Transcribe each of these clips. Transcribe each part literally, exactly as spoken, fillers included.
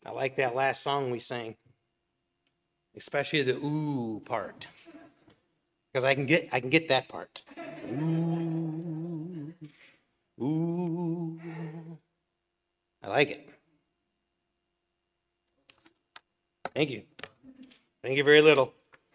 I like that last song we sang, especially the ooh part, because I can get I can get that part. Ooh, ooh. I like it. Thank you. Thank you very little.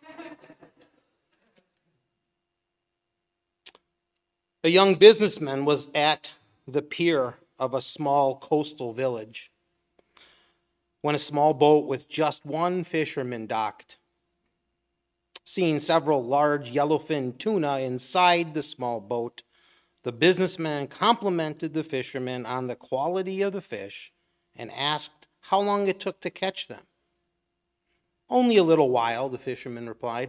A young businessman was at the pier of a small coastal village when a small boat with just one fisherman docked. Seeing several large yellowfin tuna inside the small boat, the businessman complimented the fisherman on the quality of the fish and asked how long it took to catch them. Only a little while, the fisherman replied.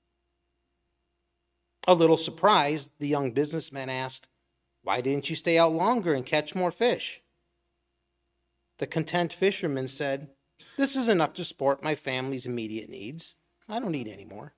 A little surprised, the young businessman asked, why didn't you stay out longer and catch more fish? The content fisherman said, this is enough to support my family's immediate needs. I don't need any more.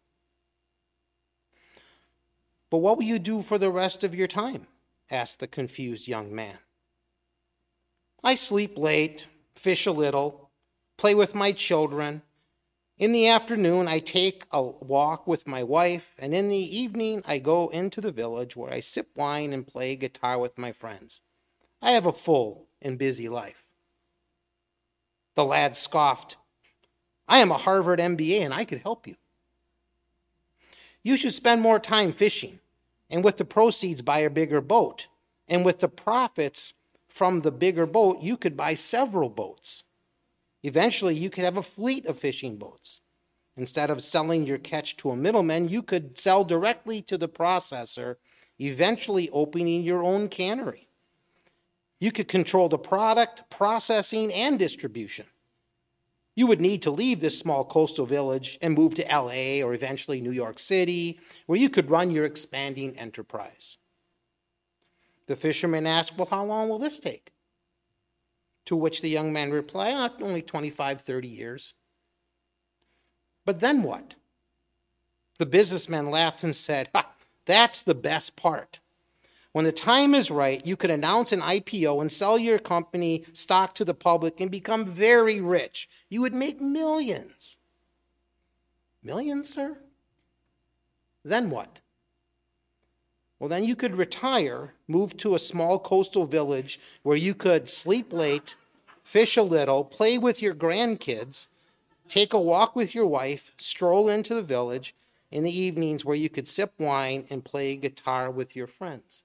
But what will you do for the rest of your time? Asked the confused young man. I sleep late, fish a little, play with my children. In the afternoon, I take a walk with my wife, and in the evening, I go into the village where I sip wine and play guitar with my friends. I have a full and busy life. The lad scoffed. I am a Harvard M B A, and I could help you. You should spend more time fishing, and with the proceeds, buy a bigger boat. And with the profits from the bigger boat, you could buy several boats. Eventually, you could have a fleet of fishing boats. Instead of selling your catch to a middleman, you could sell directly to the processor, eventually opening your own cannery. You could control the product, processing, and distribution. You would need to leave this small coastal village and move to L A or eventually New York City, where you could run your expanding enterprise. The fisherman asked, well, how long will this take? To which the young man replied, oh, only twenty-five, thirty years. But then what? The businessman laughed and said, ha, that's the best part. When the time is right, you could announce an I P O and sell your company stock to the public and become very rich. You would make millions. Millions, sir? Then what? Well, then you could retire, move to a small coastal village where you could sleep late, fish a little, play with your grandkids, take a walk with your wife, stroll into the village in the evenings where you could sip wine and play guitar with your friends.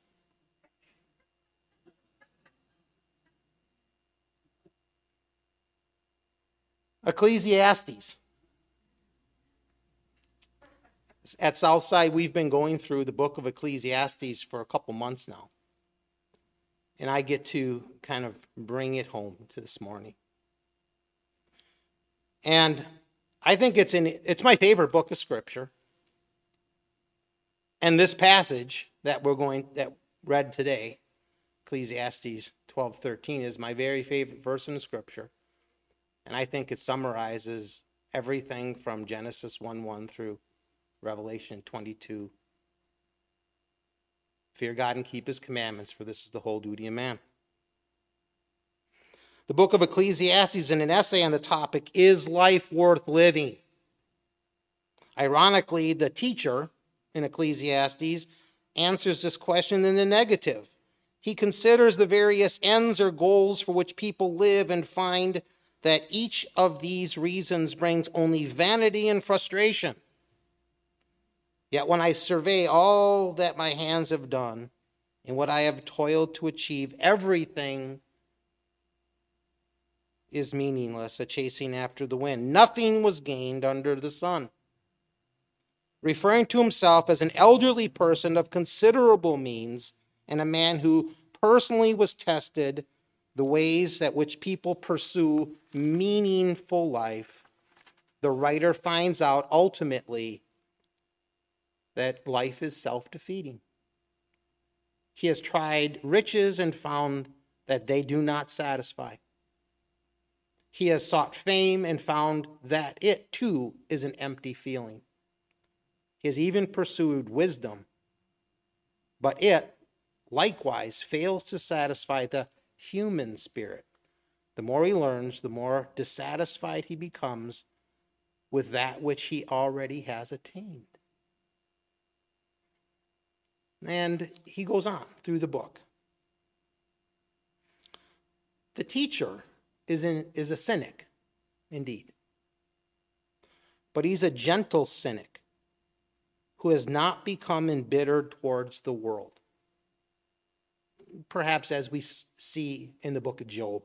Ecclesiastes. At Southside, we've been going through the book of Ecclesiastes for a couple months now. And I get to kind of bring it home to this morning. And I think it's in it's my favorite book of Scripture. And this passage that we're going that read today, Ecclesiastes twelve thirteen, is my very favorite verse in the Scripture. And I think it summarizes everything from Genesis one one through Revelation twenty-two. Fear God and keep his commandments, for this is the whole duty of man. The book of Ecclesiastes, in an essay on the topic, is life worth living? Ironically, the teacher in Ecclesiastes answers this question in the negative. He considers the various ends or goals for which people live and find that each of these reasons brings only vanity and frustration. Yet when I survey all that my hands have done and what I have toiled to achieve, everything is meaningless, a chasing after the wind. Nothing was gained under the sun. Referring to himself as an elderly person of considerable means and a man who personally was tested the ways that which people pursue meaningful life, the writer finds out ultimately that life is self-defeating. He has tried riches and found that they do not satisfy. He has sought fame and found that it, too, is an empty feeling. He has even pursued wisdom, but it, likewise, fails to satisfy the human spirit. The more he learns, the more dissatisfied he becomes with that which he already has attained. And he goes on through the book. The teacher is, in, is a cynic, indeed. But he's a gentle cynic who has not become embittered towards the world. Perhaps as we see in the book of Job.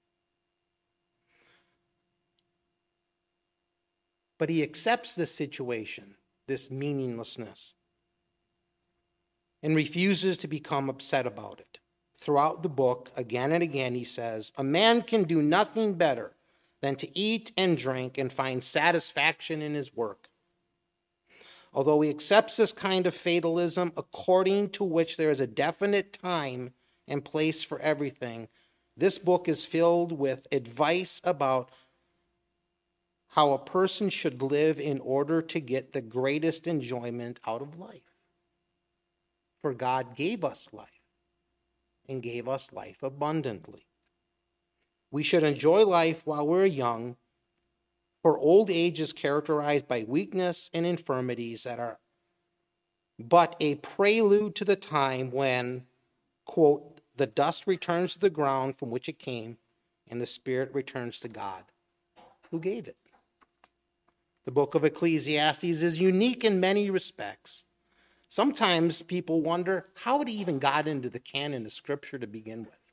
But he accepts this situation, this meaninglessness, and refuses to become upset about it. Throughout the book, again and again, he says, a man can do nothing better than to eat and drink and find satisfaction in his work. Although he accepts this kind of fatalism, according to which there is a definite time and place for everything, this book is filled with advice about how a person should live in order to get the greatest enjoyment out of life. For God gave us life and gave us life abundantly. We should enjoy life while we're young, for old age is characterized by weakness and infirmities that are but a prelude to the time when, quote, the dust returns to the ground from which it came, and the spirit returns to God, who gave it. The book of Ecclesiastes is unique in many respects. Sometimes people wonder how it even got into the canon of Scripture to begin with.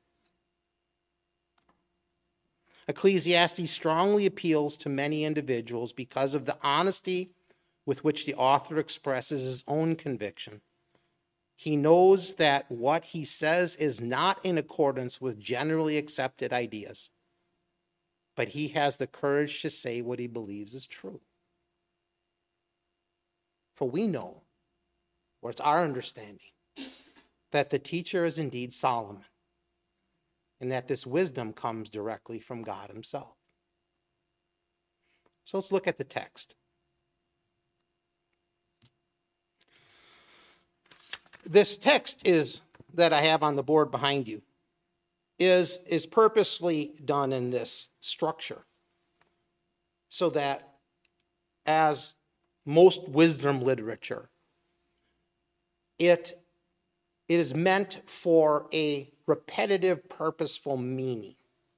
Ecclesiastes strongly appeals to many individuals because of the honesty with which the author expresses his own conviction. He knows that what he says is not in accordance with generally accepted ideas, but he has the courage to say what he believes is true. For we know, or it's our understanding, that the teacher is indeed Solomon, and that this wisdom comes directly from God himself. So let's look at the text. This text is that I have on the board behind you is, is purposely done in this structure so that, as most wisdom literature, it, it is meant for a repetitive, purposeful meaning.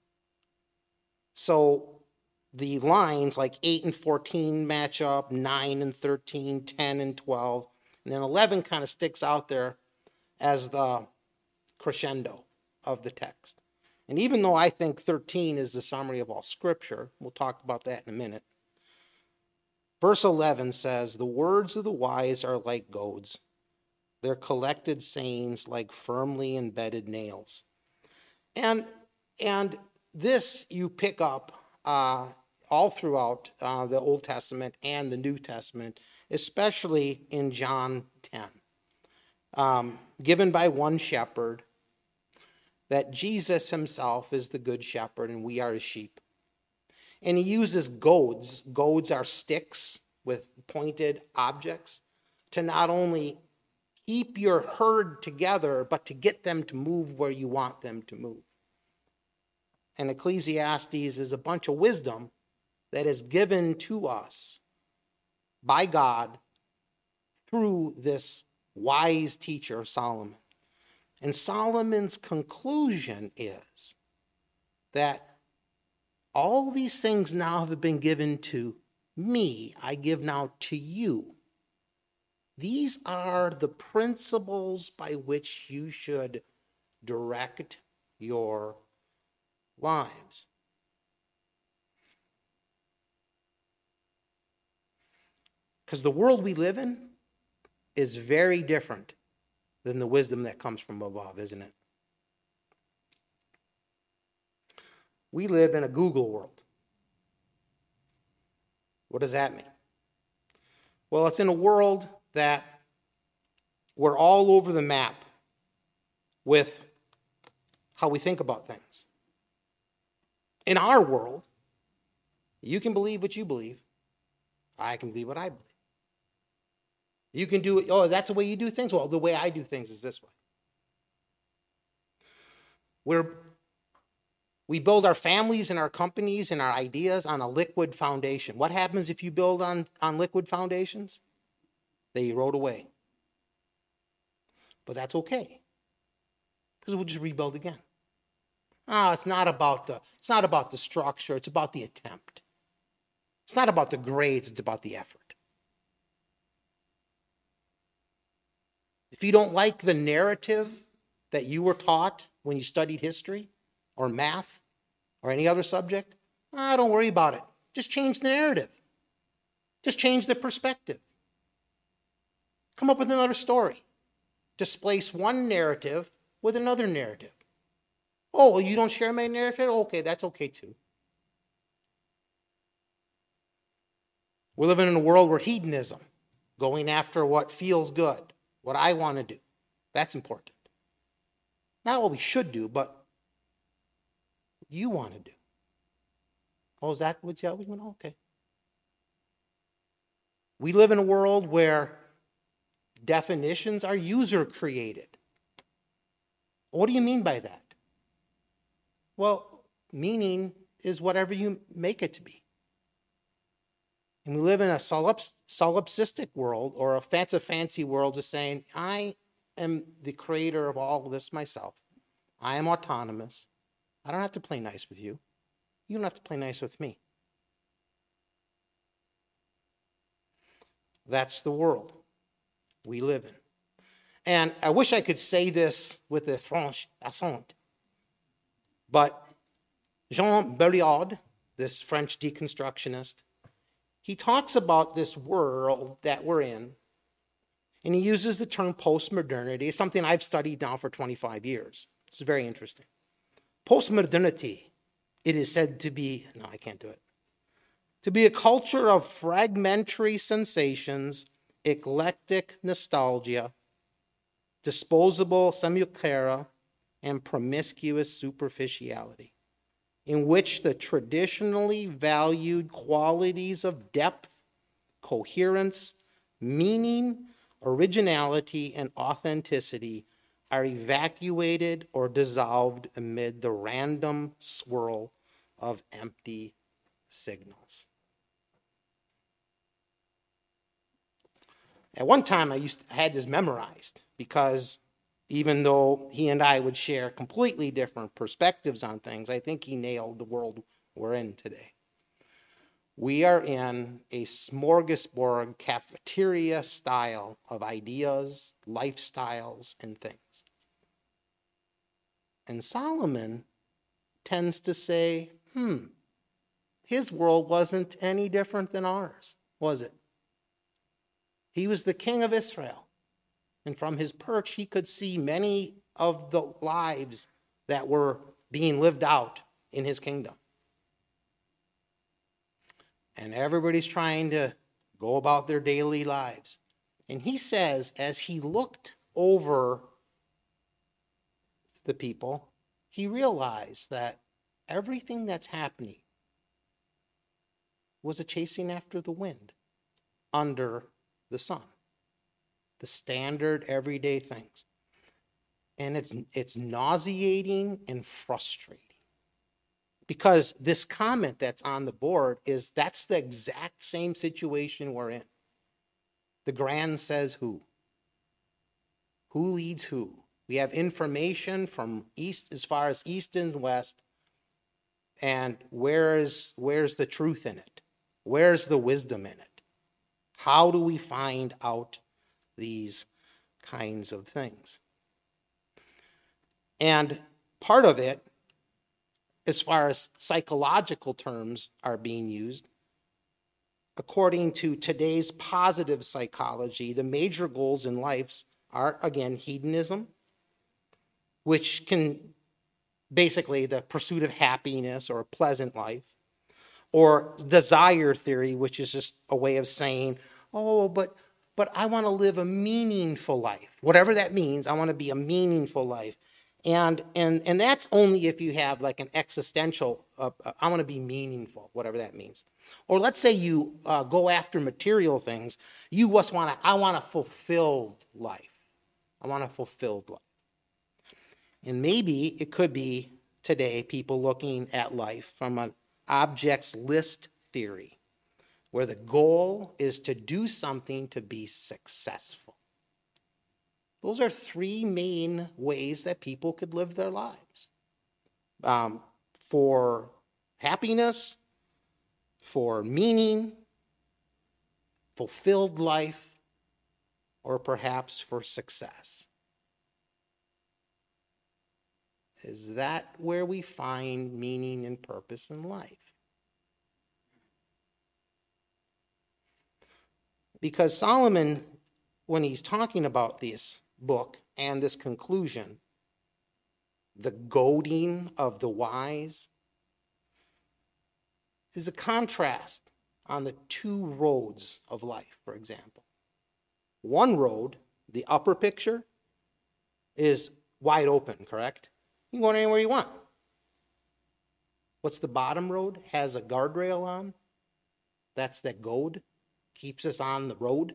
So the lines like eight and fourteen match up, nine and thirteen, ten and twelve, and then eleven kind of sticks out there as the crescendo of the text. And even though I think thirteen is the summary of all Scripture, we'll talk about that in a minute, verse eleven says, the words of the wise are like goads, their collected sayings like firmly embedded nails. And, and this you pick up uh, all throughout uh, the Old Testament and the New Testament, especially in John ten, um, given by one shepherd, that Jesus himself is the good shepherd and we are his sheep. And he uses goads. Goads are sticks with pointed objects to not only keep your herd together, but to get them to move where you want them to move. And Ecclesiastes is a bunch of wisdom that is given to us by God through this wise teacher, Solomon. And Solomon's conclusion is that all these things now have been given to me, I give now to you. These are the principles by which you should direct your lives. Because the world we live in is very different than the wisdom that comes from above, isn't it? We live in a Google world. What does that mean? Well, it's in a world that we're all over the map with how we think about things. In our world, you can believe what you believe. I can believe what I believe. You can do it, oh, that's the way you do things? Well, the way I do things is this way. We're, We build our families and our companies and our ideas on a liquid foundation. What happens if you build on, on liquid foundations? They erode away. But that's okay, because we'll just rebuild again. Ah, it's not about the, it's not about the structure, it's about the attempt. It's not about the grades, it's about the effort. If you don't like the narrative that you were taught when you studied history or math or any other subject, ah, don't worry about it. Just change the narrative. Just change the perspective. Come up with another story. Displace one narrative with another narrative. Oh, well, you don't share my narrative? Okay, that's okay too. We're living in a world where hedonism, going after what feels good, what I want to do, that's important. Not what we should do, but what you want to do. Oh, is that what you want? Okay. We live in a world where definitions are user created. What do you mean by that? Well, meaning is whatever you make it to be. And we live in a solipsistic world, or a fancy fancy world of saying, I am the creator of all of this myself. I am autonomous. I don't have to play nice with you. You don't have to play nice with me. That's the world we live in. And I wish I could say this with a French accent, but Jean Baudrillard, this French deconstructionist, he talks about this world that we're in, and he uses the term postmodernity. It's something I've studied now for twenty-five years. It's very interesting. Postmodernity, it is said to be, no, I can't do it, to be a culture of fragmentary sensations, eclectic nostalgia, disposable simulacra, and promiscuous superficiality, in which the traditionally valued qualities of depth, coherence, meaning, originality, and authenticity are evacuated or dissolved amid the random swirl of empty signals. At one time, I used to, I had this memorized, because even though he and I would share completely different perspectives on things, I think he nailed the world we're in today. We are in a smorgasbord cafeteria style of ideas, lifestyles, and things. And Solomon tends to say, hmm, his world wasn't any different than ours, was it? He was the king of Israel. And from his perch, he could see many of the lives that were being lived out in his kingdom. And everybody's trying to go about their daily lives. And he says, as he looked over the people, he realized that everything that's happening was a chasing after the wind under the sun. The standard everyday things. And it's it's nauseating and frustrating. Because this comment that's on the board is that's the exact same situation we're in. The Grand says who? Who leads who? We have information from east as far as east and west. And where is where's the truth in it? Where's the wisdom in it? How do we find out these kinds of things? And part of it, as far as psychological terms are being used, according to today's positive psychology, the major goals in life are, again, hedonism, which can basically the pursuit of happiness or a pleasant life, or desire theory, which is just a way of saying, oh, but but I want to live a meaningful life. Whatever that means, I want to be a meaningful life. And and and that's only if you have like an existential, uh, I want to be meaningful, whatever that means. Or let's say you uh, go after material things. You just want to, I want a fulfilled life. I want a fulfilled life. And maybe it could be today people looking at life from an objects list theory, where the goal is to do something to be successful. Those are three main ways that people could live their lives. Um, for happiness, for meaning, fulfilled life, or perhaps for success. Is that where we find meaning and purpose in life? Because Solomon, when he's talking about this book and this conclusion, the goading of the wise, is a contrast on the two roads of life, for example. One road, the upper picture, is wide open, correct? You can go anywhere you want. What's the bottom road? Has a guardrail on. That's that goad. Keeps us on the road.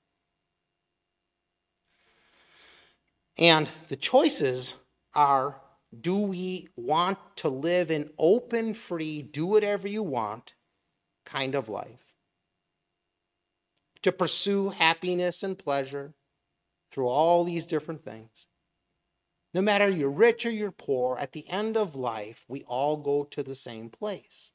And the choices are, do we want to live an open, free, do whatever you want kind of life? To pursue happiness and pleasure through all these different things. No matter you're rich or you're poor, at the end of life, we all go to the same place.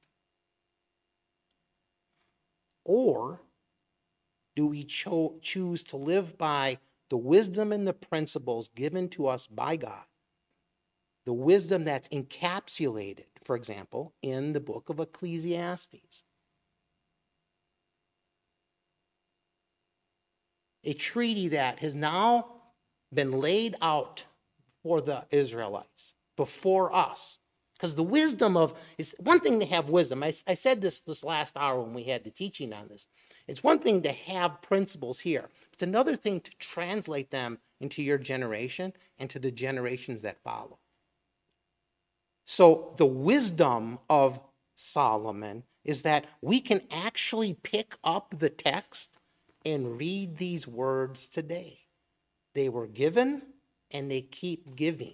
Or do we cho- choose to live by the wisdom and the principles given to us by God? The wisdom that's encapsulated, for example, in the book of Ecclesiastes. A treaty that has now been laid out for the Israelites, before us. Because the wisdom of, it's one thing to have wisdom. I, I said this this last hour when we had the teaching on this. It's one thing to have principles here. It's another thing to translate them into your generation and to the generations that follow. So the wisdom of Solomon is that we can actually pick up the text and read these words today. They were given and they keep giving.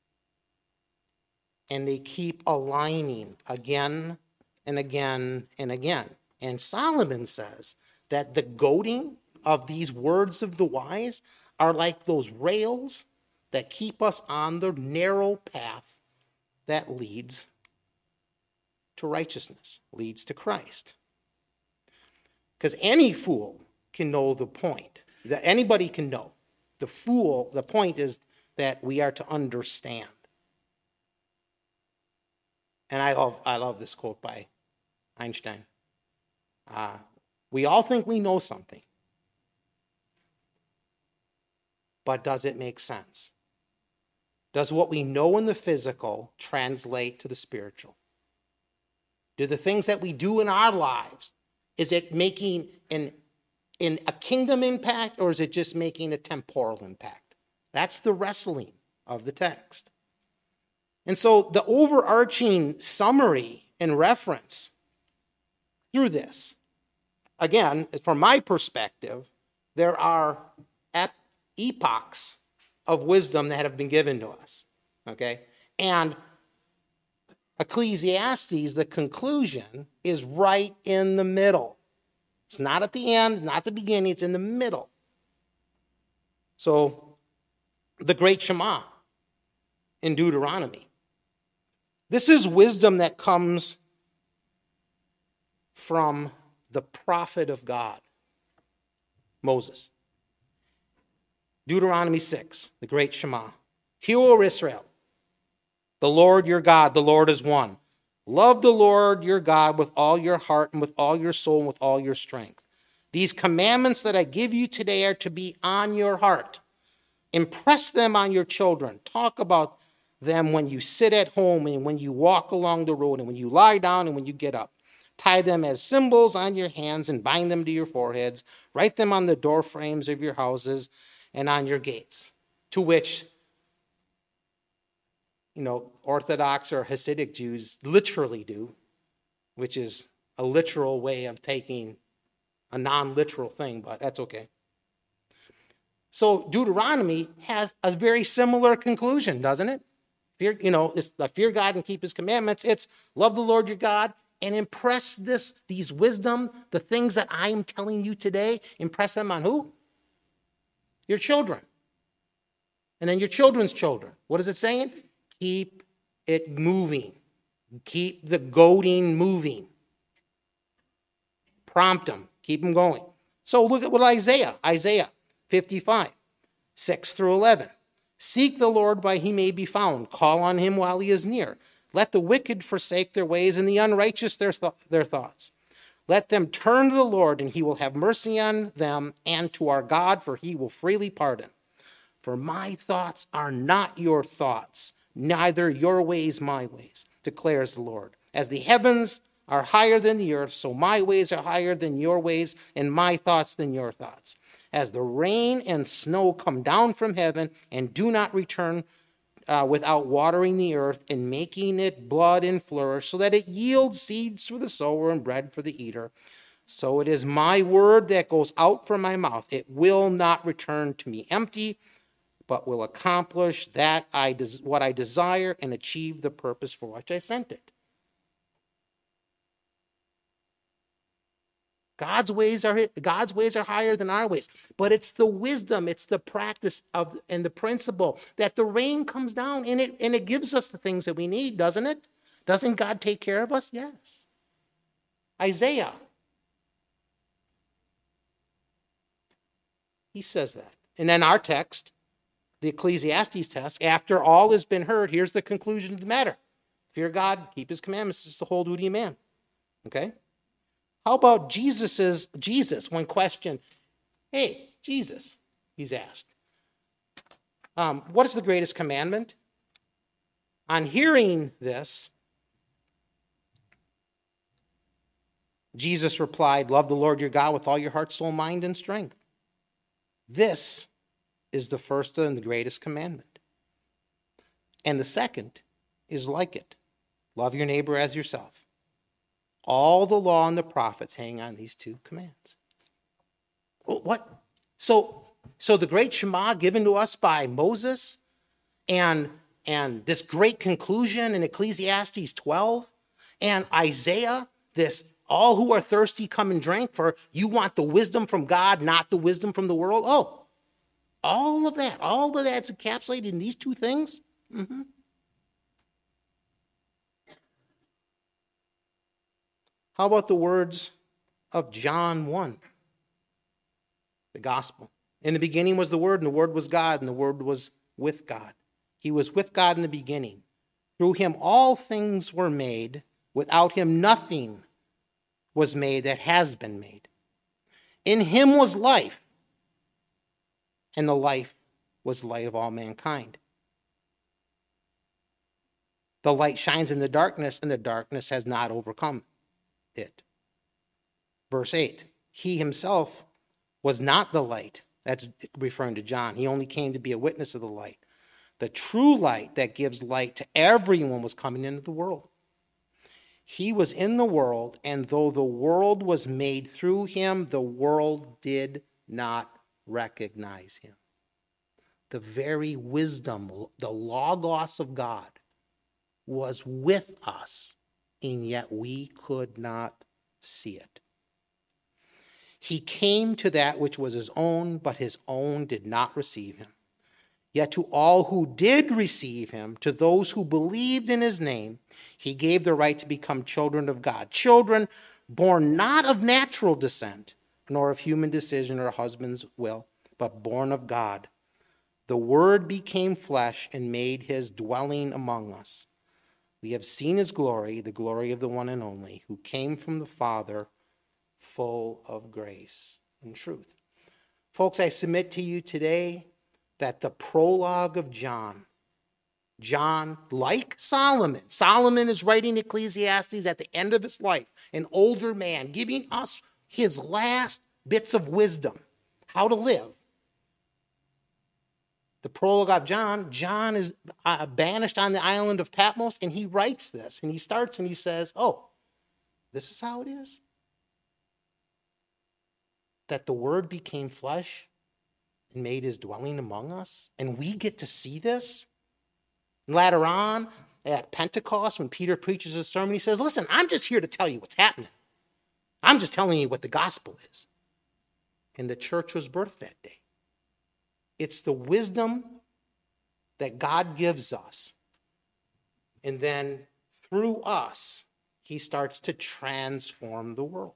And they keep aligning again and again and again. And Solomon says that the goading of these words of the wise are like those rails that keep us on the narrow path that leads to righteousness, leads to Christ. Because any fool can know the point. That anybody can know. The fool, the point is that we are to understand. And I love, I love this quote by Einstein. Uh, we all think we know something. But does it make sense? Does what we know in the physical translate to the spiritual? Do the things that we do in our lives, is it making an, an, a kingdom impact, or is it just making a temporal impact? That's the wrestling of the text. And so the overarching summary and reference through this, again, from my perspective, there are ep- epochs of wisdom that have been given to us, okay? And Ecclesiastes, the conclusion, is right in the middle. It's not at the end, not the beginning, it's in the middle. So, the Great Shema in Deuteronomy. This is wisdom that comes from the prophet of God, Moses. Deuteronomy six, the Great Shema. Hear, O Israel, the Lord your God, the Lord is one. Love the Lord your God with all your heart and with all your soul and with all your strength. These commandments that I give you today are to be on your heart. Impress them on your children. Talk about them when you sit at home and when you walk along the road and when you lie down and when you get up. Tie them as symbols on your hands and bind them to your foreheads. Write them on the door frames of your houses and on your gates. To which, you know, Orthodox or Hasidic Jews literally do, which is a literal way of taking a non-literal thing, but that's okay. So Deuteronomy has a very similar conclusion, doesn't it? Fear, you know, it's the fear God and keep his commandments. It's love the Lord your God and impress this, these wisdom, the things that I am telling you today, impress them on who? Your children. And then your children's children. What is it saying? Keep it moving. Keep the goading moving. Prompt them. Keep them going. So look at what Isaiah, Isaiah fifty-five, six through eleven. Seek the Lord while he may be found. Call on him while he is near. Let the wicked forsake their ways and the unrighteous their, th- their thoughts. Let them turn to the Lord, and he will have mercy on them, and to our God, for he will freely pardon. For my thoughts are not your thoughts, neither your ways my ways, declares the Lord. As the heavens are higher than the earth, so my ways are higher than your ways, and my thoughts than your thoughts. As the rain and snow come down from heaven and do not return uh, without watering the earth and making it blood and flourish, so that it yields seeds for the sower and bread for the eater, so it is my word that goes out from my mouth. It will not return to me empty, but will accomplish that I des- what I desire and achieve the purpose for which I sent it. God's ways are God's ways are higher than our ways, but it's the wisdom, it's the practice of and the principle that the rain comes down and it and it gives us the things that we need, doesn't it? Doesn't God take care of us? Yes. Isaiah, he says that. And then our text, the Ecclesiastes text, after all has been heard, here's the conclusion of the matter. Fear God, keep his commandments, this is the whole duty of man. Okay? How about Jesus's Jesus when questioned? Hey, Jesus, he's asked. Um, what is the greatest commandment? On hearing this, Jesus replied, love the Lord your God with all your heart, soul, mind, and strength. This is the first and the greatest commandment. And the second is like it. Love your neighbor as yourself. All the law and the prophets hang on these two commands. What? So, so the great Shema given to us by Moses and, and this great conclusion in Ecclesiastes twelve and Isaiah, this all who are thirsty come and drink, for you want the wisdom from God, not the wisdom from the world. Oh, all of that, all of that's encapsulated in these two things? Mm-hmm. How about the words of John one, the gospel? In the beginning was the Word, and the Word was God, and the Word was with God. He was with God in the beginning. Through him all things were made. Without him nothing was made that has been made. In him was life, and the life was the light of all mankind. The light shines in the darkness, and the darkness has not overcome it. Verse eight, he himself was not the light. That's referring to John. He only came to be a witness of the light. The true light that gives light to everyone was coming into the world. He was in the world, and though the world was made through him, the world did not recognize him. The very wisdom, the logos of God, was with us, and yet we could not see it. He came to that which was his own, but his own did not receive him. Yet to all who did receive him, to those who believed in his name, he gave the right to become children of God. Children born not of natural descent, nor of human decision or husband's will, but born of God. The Word became flesh and made his dwelling among us. We have seen his glory, the glory of the one and only, who came from the Father, full of grace and truth. Folks, I submit to you today that the prologue of John, John, like Solomon, Solomon is writing Ecclesiastes at the end of his life, an older man, giving us his last bits of wisdom, how to live. The prologue of John, John is uh, banished on the island of Patmos, and he writes this, and he starts and he says, oh, this is how it is? That the Word became flesh and made his dwelling among us, and we get to see this? And later on, at Pentecost, when Peter preaches his sermon, he says, listen, I'm just here to tell you what's happening. I'm just telling you what the gospel is. And the church was birthed that day. It's the wisdom that God gives us. And then through us, he starts to transform the world.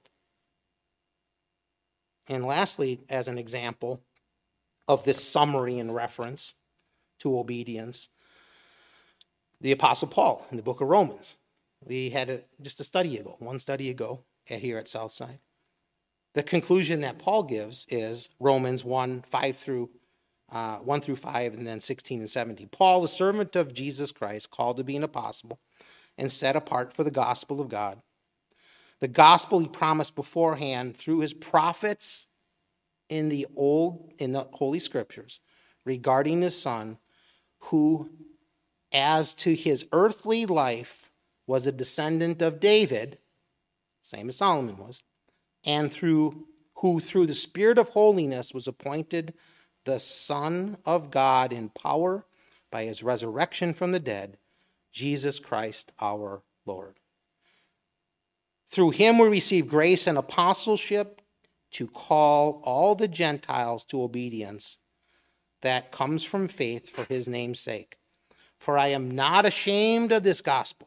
And lastly, as an example of this summary and reference to obedience, the Apostle Paul in the book of Romans. We had a, just a study ago, one study ago at, here at Southside. The conclusion that Paul gives is Romans one, five through, uh, one through five, and then sixteen and seventeen. Paul, the servant of Jesus Christ, called to be an apostle and set apart for the gospel of God. The gospel he promised beforehand through his prophets in the old, in the Holy Scriptures regarding his son, who, as to his earthly life, was a descendant of David, same as Solomon was, and through who through the Spirit of holiness was appointed the Son of God in power by his resurrection from the dead, Jesus Christ our Lord. Through him we receive grace and apostleship to call all the Gentiles to obedience that comes from faith for his name's sake. For I am not ashamed of this gospel,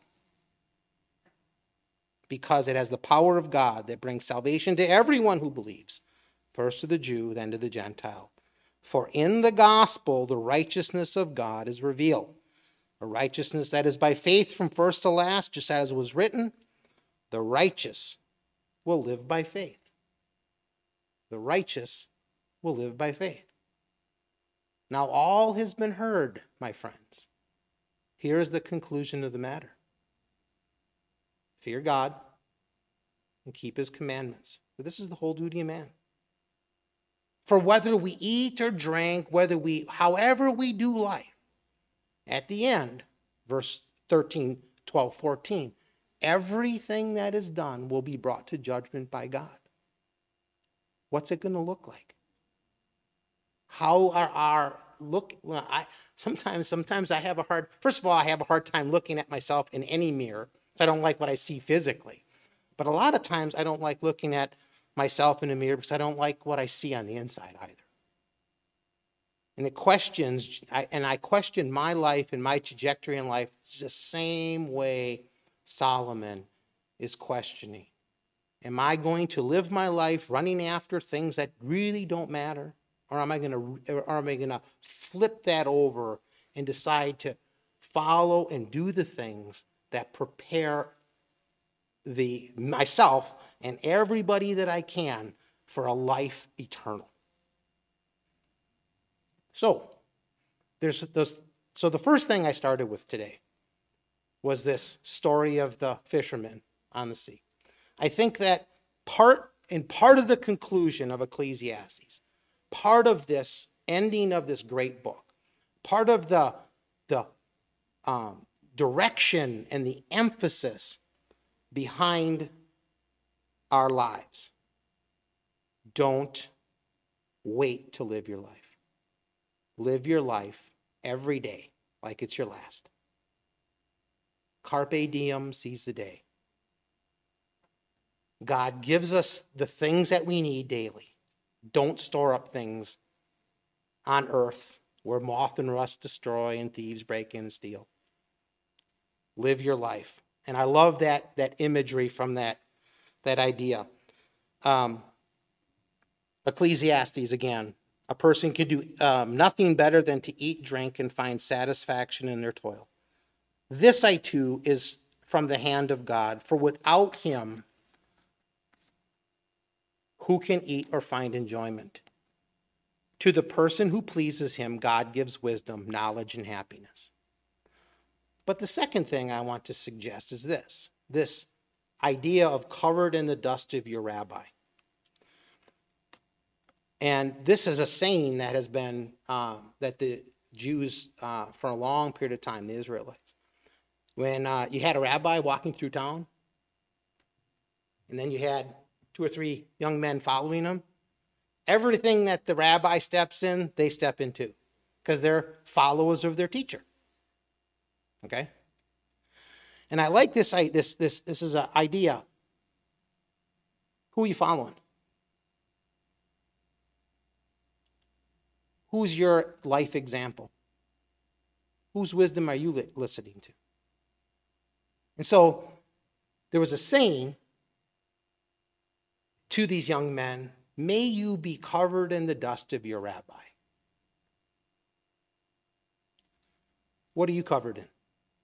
because it has the power of God that brings salvation to everyone who believes, first to the Jew, then to the Gentile. For in the gospel the righteousness of God is revealed, a righteousness that is by faith from first to last, just as it was written, the righteous will live by faith. The righteous will live by faith. Now all has been heard, my friends. Here is the conclusion of the matter. Fear God and keep his commandments. For this is the whole duty of man. For whether we eat or drink, whether we, however we do life, at the end, verse thirteen, twelve, fourteen, everything that is done will be brought to judgment by God. What's it going to look like? How are our look? Well, I sometimes, sometimes I have a hard. First of all, I have a hard time looking at myself in any mirror. So I don't like what I see physically. But a lot of times I don't like looking at myself in a mirror because I don't like what I see on the inside either. And it questions, I, and I question my life and my trajectory in life the same way Solomon is questioning. Am I going to live my life running after things that really don't matter? Or am I going to, or am I going to flip that over and decide to follow and do the things that prepare the myself and everybody that I can for a life eternal? So, there's those. So the first thing I started with today was this story of the fishermen on the sea. I think that part in part of the conclusion of Ecclesiastes, part of this ending of this great book, part of the the um, direction and the emphasis behind our lives. Don't wait to live your life. Live your life every day like it's your last. Carpe diem, seize the day. God gives us the things that we need daily. Don't store up things on earth where moth and rust destroy and thieves break in and steal. Live your life. And I love that, that imagery from that, that idea. Um, Ecclesiastes again. A person can do um, nothing better than to eat, drink, and find satisfaction in their toil. This, I too, is from the hand of God. For without him, who can eat or find enjoyment? To the person who pleases him, God gives wisdom, knowledge, and happiness. But the second thing I want to suggest is this, this idea of covered in the dust of your rabbi. And this is a saying that has been, uh, that the Jews, uh, for a long period of time, the Israelites, when uh, you had a rabbi walking through town, and then you had two or three young men following him, everything that the rabbi steps in, they step into, because they're followers of their teacher. Okay? And I like this, this, this, this is an idea. Who are you following? Who's your life example? Whose wisdom are you li- listening to? And so there was a saying to these young men, may you be covered in the dust of your rabbi. What are you covered in?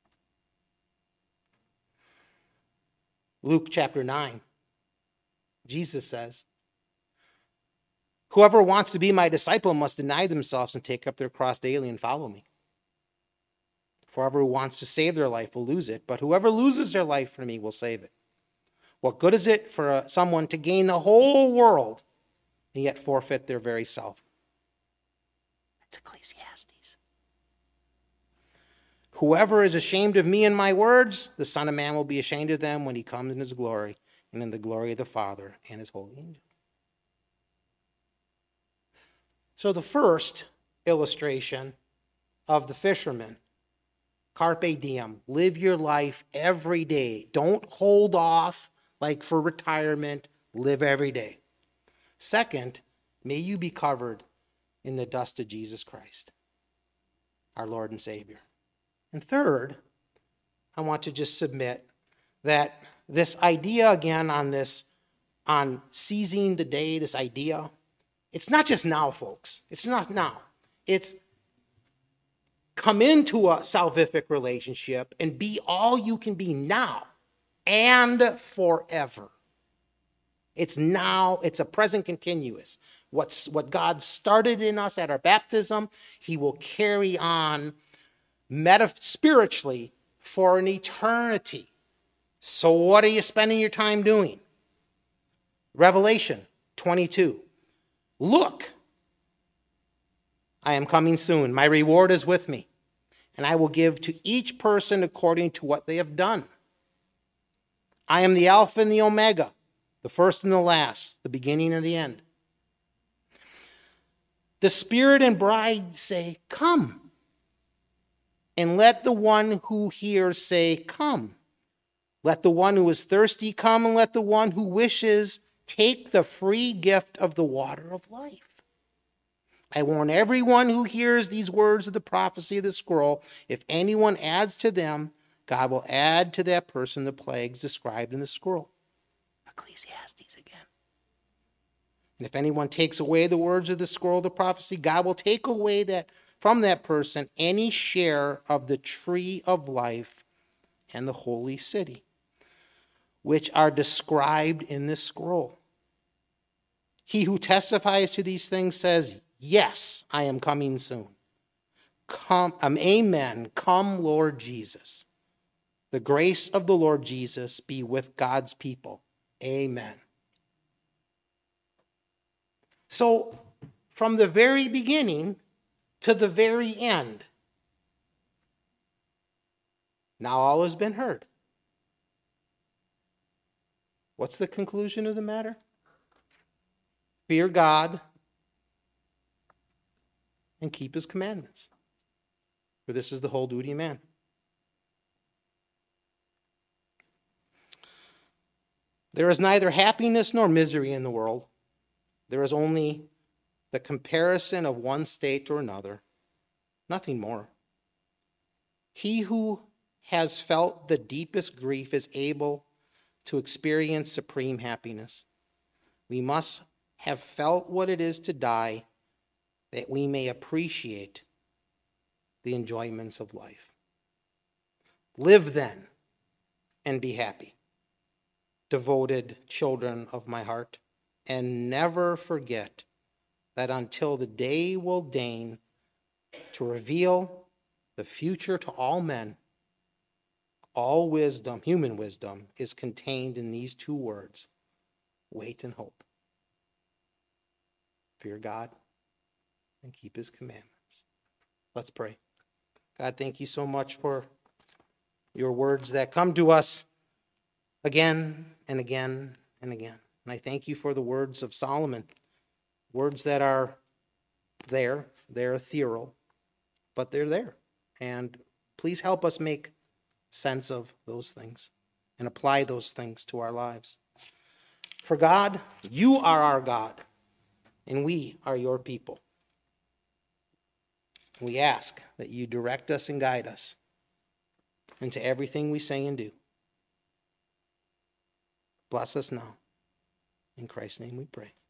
Luke chapter nine, Jesus says, whoever wants to be my disciple must deny themselves and take up their cross daily and follow me. For whoever wants to save their life will lose it, but whoever loses their life for me will save it. What good is it for uh, someone to gain the whole world and yet forfeit their very self? That's Ecclesiastes. Whoever is ashamed of me and my words, the Son of Man will be ashamed of them when he comes in his glory and in the glory of the Father and his holy angels. So the first illustration of the fisherman, carpe diem, live your life every day. Don't hold off like for retirement, live every day. Second, may you be covered in the dust of Jesus Christ, our Lord and Savior. And third, I want to just submit that this idea again on this, on seizing the day, this idea, it's not just now, folks. It's not now. It's come into a salvific relationship and be all you can be now and forever. It's now, it's a present continuous. What's what God started in us at our baptism, he will carry on meta- spiritually for an eternity. So what are you spending your time doing? Revelation twenty-two. Look, I am coming soon. My reward is with me, and I will give to each person according to what they have done. I am the Alpha and the Omega, the first and the last, the beginning and the end. The Spirit and bride say, come. And let the one who hears say, come. Let the one who is thirsty come, and let the one who wishes take the free gift of the water of life. I warn everyone who hears these words of the prophecy of the scroll, if anyone adds to them, God will add to that person the plagues described in the scroll. Ecclesiastes again. And if anyone takes away the words of the scroll of the prophecy, God will take away that from that person any share of the tree of life and the holy city, which are described in this scroll. He who testifies to these things says, yes, I am coming soon. Come, um, amen. Come, Lord Jesus. The grace of the Lord Jesus be with God's people. Amen. So, from the very beginning to the very end, now all has been heard. What's the conclusion of the matter? Fear God and keep his commandments, for this is the whole duty of man. There is neither happiness nor misery in the world. There is only the comparison of one state to another, nothing more. He who has felt the deepest grief is able to experience supreme happiness. We must have felt what it is to die that we may appreciate the enjoyments of life. Live then and be happy, devoted children of my heart, and never forget that until the day will deign to reveal the future to all men, all wisdom, human wisdom, is contained in these two words: wait and hope. Fear God and keep his commandments. Let's pray. God, thank you so much for your words that come to us again and again and again. And I thank you for the words of Solomon, words that are there, they're ethereal, but they're there. And Please help us make sense of those things and apply those things to our lives. For God, you are our God, and we are your people. We ask that you direct us and guide us into everything we say and do. Bless us now. In Christ's name we pray.